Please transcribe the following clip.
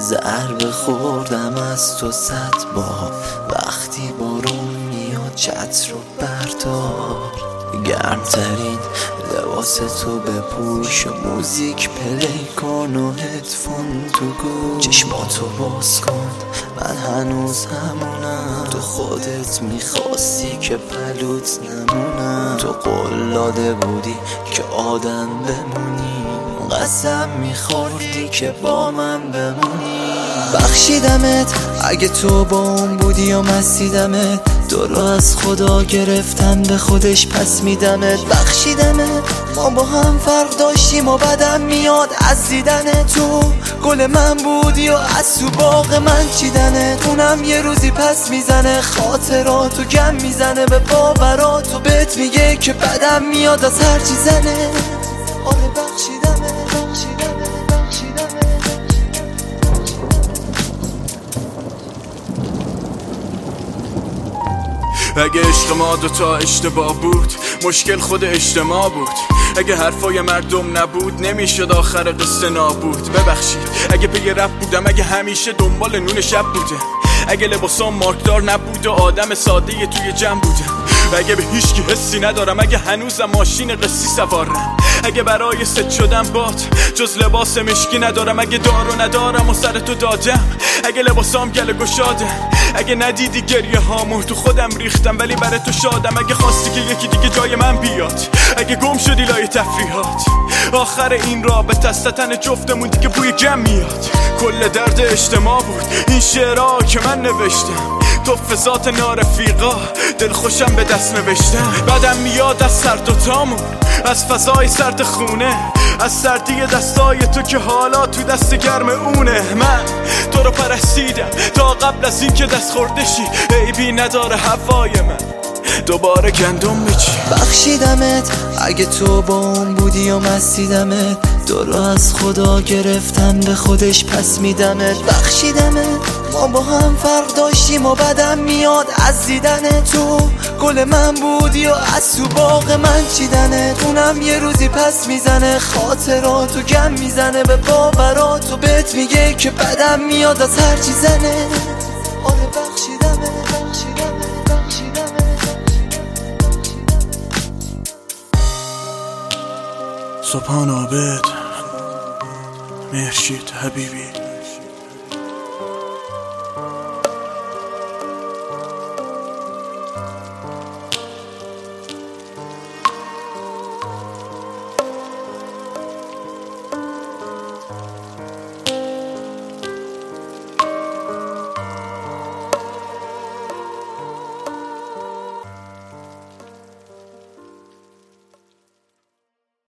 ضربه خوردم از تو 100 بار. وقتی بارون میاد چتر رو بردار، گرمترین لباس تو بپوش و موزیک پلی کن و هدفون تو گوش. چشماتو باز کن، من هنوز همونم. تو خودت میخواستی که پلوت نمونم. تو قول داده بودی که آدم بمونی، قسم میخوردی که با من بمونی. بخشیدمت اگه تو با اون بودی و مسیدمت، تو رو از خدا گرفتم به خودش پس میدمت. بخشیدمت ما با هم فرق داشتیم و بدم میاد از دیدن تو. گل من بودی و از تو باغ من چیدنت. اونم یه روزی پس میزنه، خاطراتو گم میزنه به باوراتو. بهت میگه که بدم میاد از هر چی زنه. آره بخشیدمت. اگه عشق ما دوتا اشتباه بود، مشکل خود اجتماع بود. اگه حرفای مردم نبود، نمیشد آخر قصه نابود. ببخشید اگه پی رپ بودم، اگه همیشه دنبال نون شب بودم، اگه لباسام مارکدار نبود و آدم ساده توی جمع بودم، و اگه به هیچکی حسی ندارم، اگه هنوزم ماشین قصی سوارم، اگه برای ست شدم بات جز لباس مشکی ندارم، اگه دارو ندارم و سر تو دادم، اگه لباسام گل گشادم، اگه ندیدی گریه هامو تو خودم ریختم ولی برای تو شادم، اگه خواستی که یکی دیگه جای من بیاد، اگه گم شدی لای تفریحات، آخر این رابطه از تن جفتمون دیگه بوی گم میاد. کل درد اجتماع بود این شعرها که من نوشتم، تو فضات نارفیقا دل خوشم به دست نوشتم. بعدم میاد از سر دوتامون، از فضای سرد خونه، از سردی دستای تو که حالا تو دست گرم اونه. من تو رو پرستیدم تا قبل از این که دست خورده شی، عیبی نداره هوای من دوباره گندم میچی. بخشیدمت اگه تو با اون بودی و مسیدمت، تو رو از خدا گرفتم به خودش پس میدمت. بخشیدمت ما با هم فرق داشتیم و بدم میاد از دیدن تو. گل من بودی و از تو باغ من چیدنت. اونم یه روزی پس میزنه، خاطراتو گم میزنه به باوراتو. بهت میگه که بدم میاد از هر چی زنه. آره بخشیدمت. صبحان عابد مهرشید حبیبی.